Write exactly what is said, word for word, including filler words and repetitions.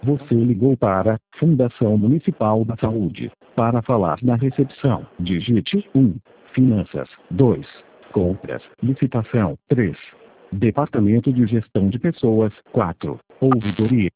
Você ligou para Fundação Municipal da Saúde. Para falar na recepção, digite um. Finanças. dois. Compras. Licitação. três. Departamento de Gestão de Pessoas. quatro. Ouvidoria.